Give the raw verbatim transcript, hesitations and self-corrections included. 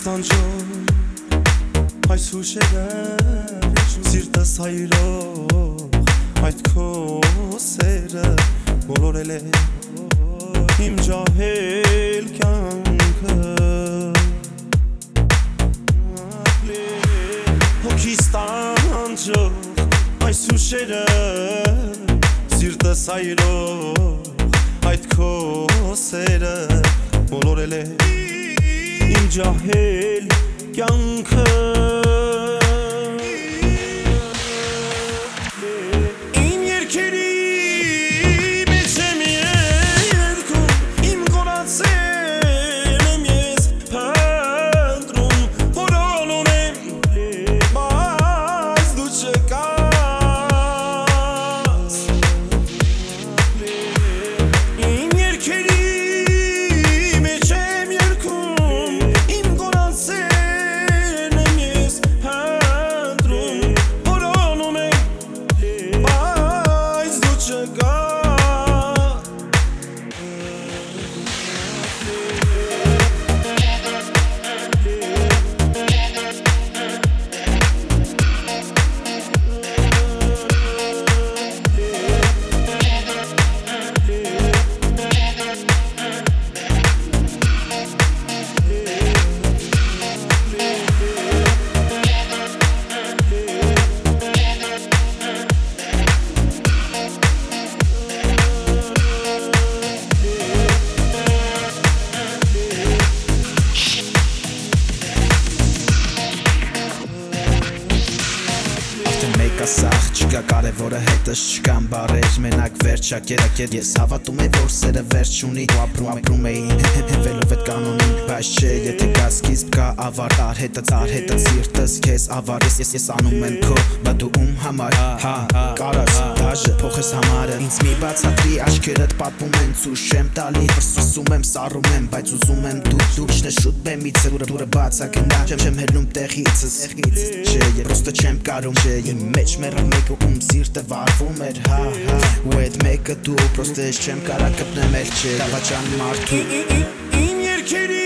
տանջող այս հուշերը սիրտս հայրող այդ քո սերը բոլորել է իմ ջահել կյանքը հոգիս տանջող այս հուշերը սիրտս հայրող այդ քո սերը բոլորել է իմ ջահել կյանքը իմ երկերի մեջ եմ երգում իմ կորացել եմ ես փնտրում որոնում եմ բայց դու չկաս իմ երկերի մեջ եմ երգում իմ կորացել եմ ես փնտրում որոնում եմ բայց դու չկաս Ասախ չկա կարևորը հետս չկան բարեր մենակ վերջակերակեր ես հավատում եմ որ սերը վերջ չունի ու ապրում ապրում էին հենվելով այդ կանոնին բայց չէ եթե կա սկիզբ կա ավարտ արհետը արհետը սիրտս քեզ ավարես ես ես անում եմ քո բա դու ում համար հա կարաս դաժե փոխես համարը ինձ մի բացատրի աչքերդ պատմում են ցույց չեմ տալի սուսում եմ սառում եմ բայց ուզում եմ դու դու շնե շուտ բեմից դուրը դուրը բացա գնա չեմ չեմ հելնում տեղիցս չէ պրոստը չեմ կարում չէ իմ մեջ մերը մեկը ում սիրտը վարվում էր հա հա ու այդ մեկը դու պրոստը ես չեմ կարա կպնեմ էլ չէ դավաճան մարդու իմ երկերի